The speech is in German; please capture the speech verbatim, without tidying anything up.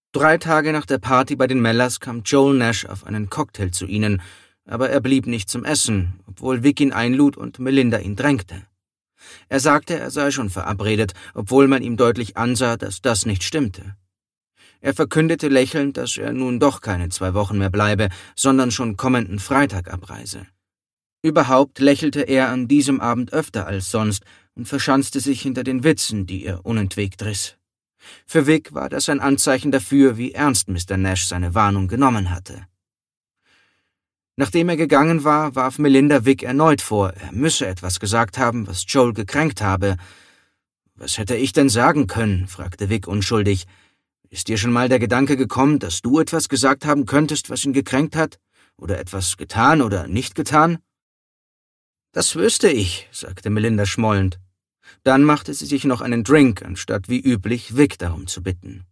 Drei Tage nach der Party bei den Mellers kam Joel Nash auf einen Cocktail zu ihnen, aber er blieb nicht zum Essen, obwohl Vic ihn einlud und Melinda ihn drängte. Er sagte, er sei schon verabredet, obwohl man ihm deutlich ansah, dass das nicht stimmte. Er verkündete lächelnd, dass er nun doch keine zwei Wochen mehr bleibe, sondern schon kommenden Freitag abreise. Überhaupt lächelte er an diesem Abend öfter als sonst und verschanzte sich hinter den Witzen, die er unentwegt riss. Für Vic war das ein Anzeichen dafür, wie ernst Mister Nash seine Warnung genommen hatte. Nachdem er gegangen war, warf Melinda Vic erneut vor, er müsse etwas gesagt haben, was Joel gekränkt habe. »Was hätte ich denn sagen können?« fragte Vic unschuldig. »Ist dir schon mal der Gedanke gekommen, dass du etwas gesagt haben könntest, was ihn gekränkt hat? Oder etwas getan oder nicht getan?« »Das wüsste ich«, sagte Melinda schmollend. Dann machte sie sich noch einen Drink, anstatt wie üblich Vic darum zu bitten.